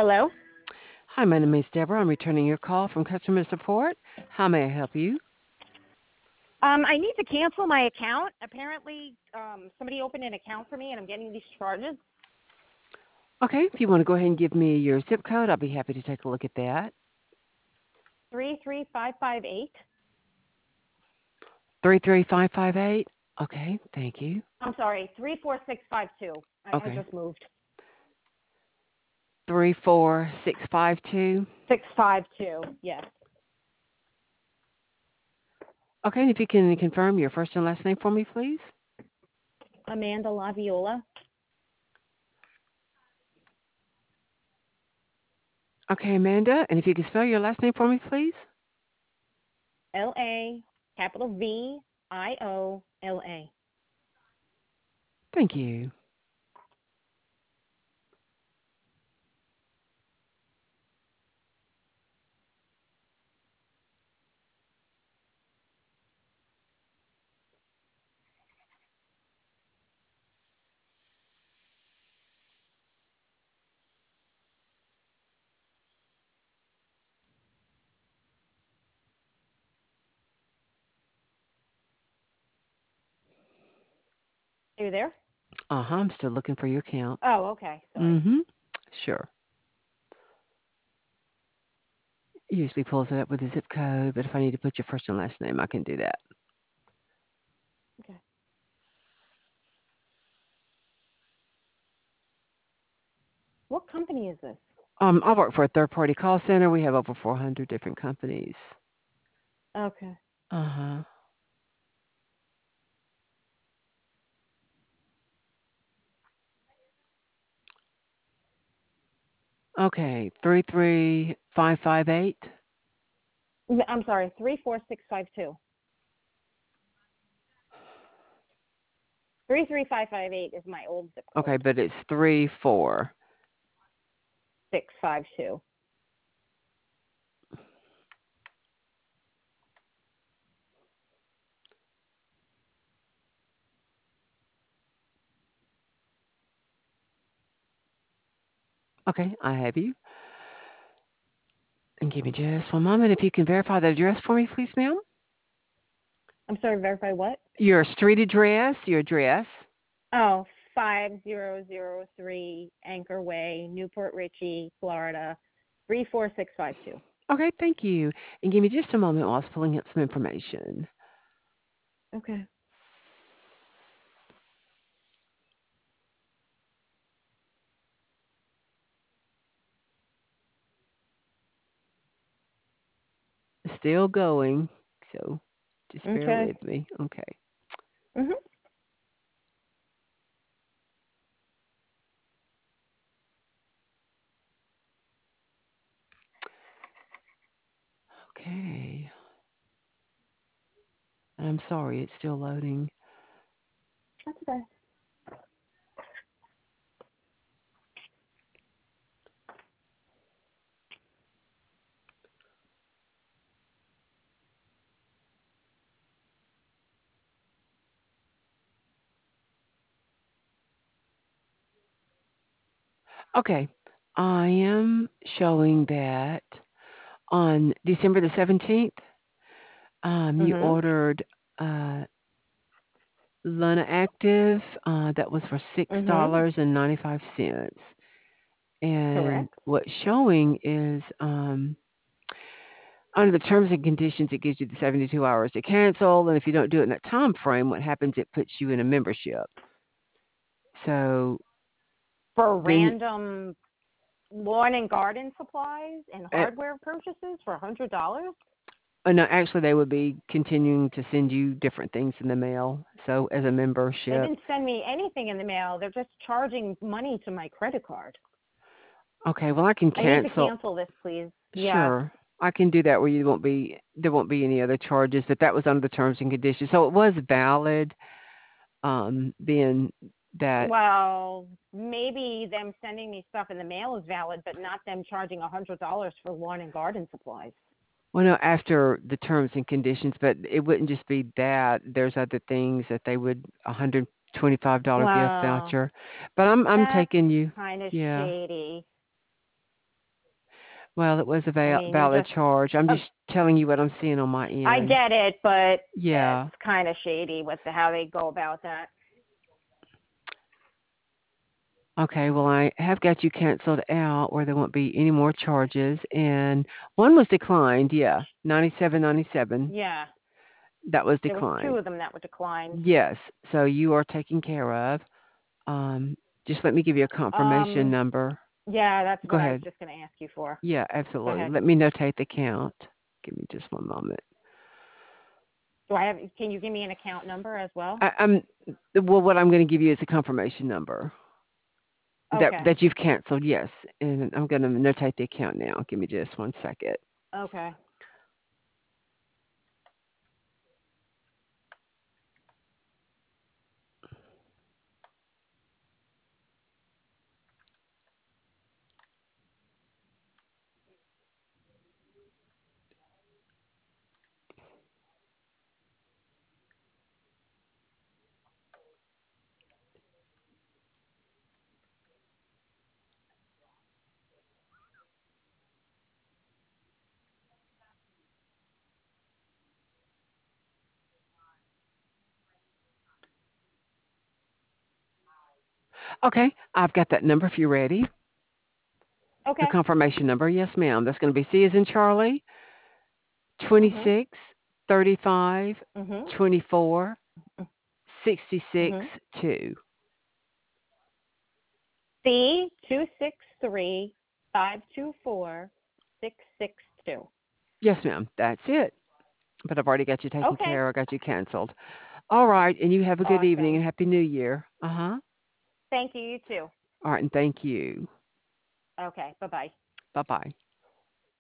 Hello. Hi, my name is Deborah. I'm returning your call from customer support. How may I help you? I need to cancel my account. Apparently, somebody opened an account for me, and I'm getting these charges. Okay, if you want to go ahead and give me your zip code, I'll be happy to take a look at that. 33558. 33558. Okay, thank you. I'm sorry, 34652. I Okay, just moved. 34652. 652. Yes. Okay, and if you can confirm your first and last name for me, please. Amanda Laviola. Okay, Amanda, and if you can spell your last name for me, please. LA capital VIOLA. Thank you. Are you there? I'm still looking for your account. Oh, okay. Sorry. Mm-hmm. Sure. It usually pulls it up with a zip code, but if I need to put your first and last name, I can do that. Okay. What company is this? I work for a third-party call center. We have over 400 different companies. Okay. Uh-huh. Okay, 33558. I'm sorry, 34652. 33558 is my old zip Okay, code. but it's 34. 652. Okay, I have you. And give me just one moment. If you can verify the address for me, please, ma'am. I'm sorry, verify what? Your street address, your address. Oh, 5003 Anchor Way, Newport Richey, Florida, 34652. Okay, thank you. And give me just a moment while I was pulling up some information. Okay. Still going, so just bear Okay. with me. Okay. Mhm. Okay. I'm sorry, it's still loading. That's okay. Okay. I am showing that on December the 17th, you Mhm. ordered uh, Luna Active. That was for Mhm. $6.95. And Correct. what's showing is under the terms and conditions, it gives you the 72 hours to cancel. And if you don't do it in that time frame, what happens? It puts you in a membership. So For then, random lawn and garden supplies and uh, hardware purchases for $100. no, actually, they would be continuing to send you different things in the mail. So as a They membership, didn't send me anything in the mail. They're just charging money to my credit card. okay, well, I can I need to cancel. cancel this, please. Yes. Sure. I can do that where there won't be any other charges, but that was under the terms and conditions. So it was valid, being that, Well, maybe them sending me stuff in the mail is valid, but not them charging $100 for lawn and garden supplies. well, no, after the terms and conditions, but it wouldn't just be that. There's other things that they would, $125 gift Well, voucher. But I'm that's taking you, kind of yeah. shady. Well, it was a I mean, you're valid just, charge. I'm uh, just telling you what I'm seeing on my I end. get it, but it's Yeah. kind of shady with how they go about that. Okay, well, I have got you canceled out where there won't be any more charges. And one was declined, yeah, 97.97. Yeah, That was there was two declined. of them that were declined. Yes, so you are taken care of. Um, just let me give you a confirmation Um, number. yeah, that's Go what I was ahead. just going to ask you for. Yeah, Go absolutely. ahead. Let me notate the count. Give me just one moment. Do I have? Can you give me an account number as well? I'm well. What I'm going to give you is a confirmation number that Okay. that you've canceled. Yes, and I'm going to notate the account now. Give me just one second. Okay. Okay, I've got that number if you're ready. The Okay. confirmation number. Yes, ma'am. That's going to be C as in Charlie, Mhm. 26 35 Mhm. 24 66 Mhm. 2. C 263 524 662. Yes, ma'am. That's it. But I've already got you taken Okay. care of. I got you canceled. All right, and you have a good evening Awesome. and happy New Year. Uh-huh. Thank you. You too. All right, and thank you. Okay. Bye bye. Bye-bye.